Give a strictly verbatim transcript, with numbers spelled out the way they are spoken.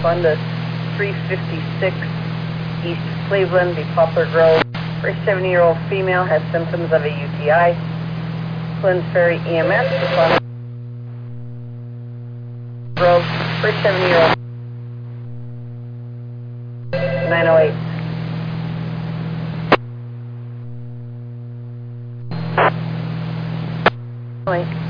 respond to three fifty-six East Cleveland, the Poplar Grove. For a seventy-year-old female has symptoms of a U T I. Glenns Ferry E M S responded to Grove. For a seventy-year-old nine oh eight. Right.